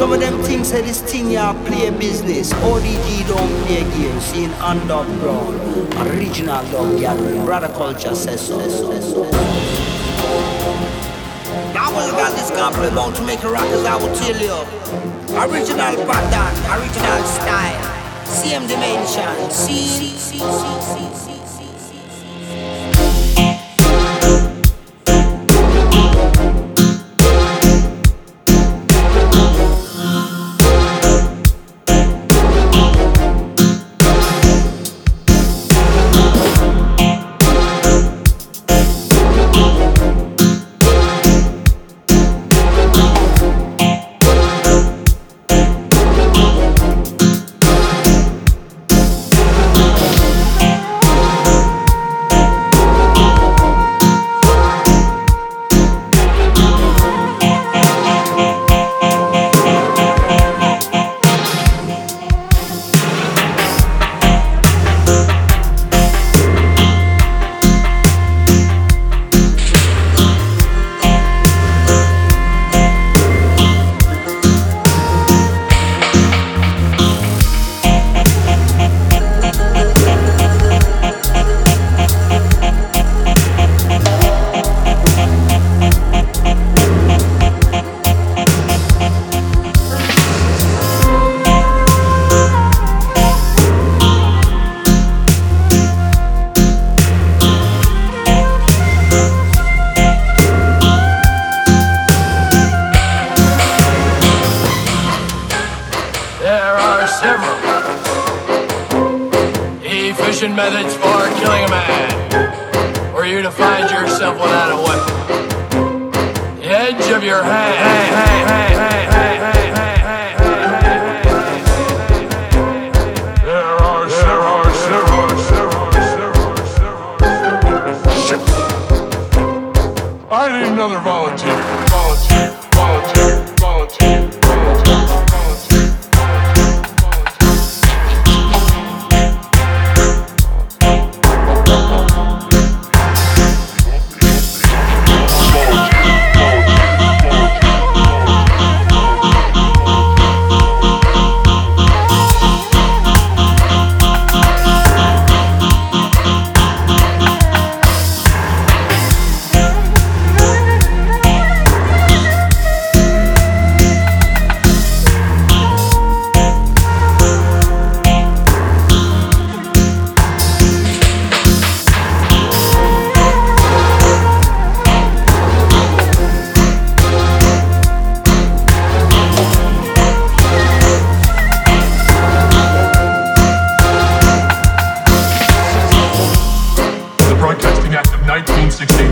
Some of them things say this thing ya play business. ODG don't play games. Seeing underground, original dog gathering. Brother culture says so. I was got this compliment about to make a rock as I will tell you. Original pattern, original style, same dimension. See. Methods for killing a man, or you to find yourself without a weapon. The edge of your There are several. I need another volunteer. Broadcasting Act of 1968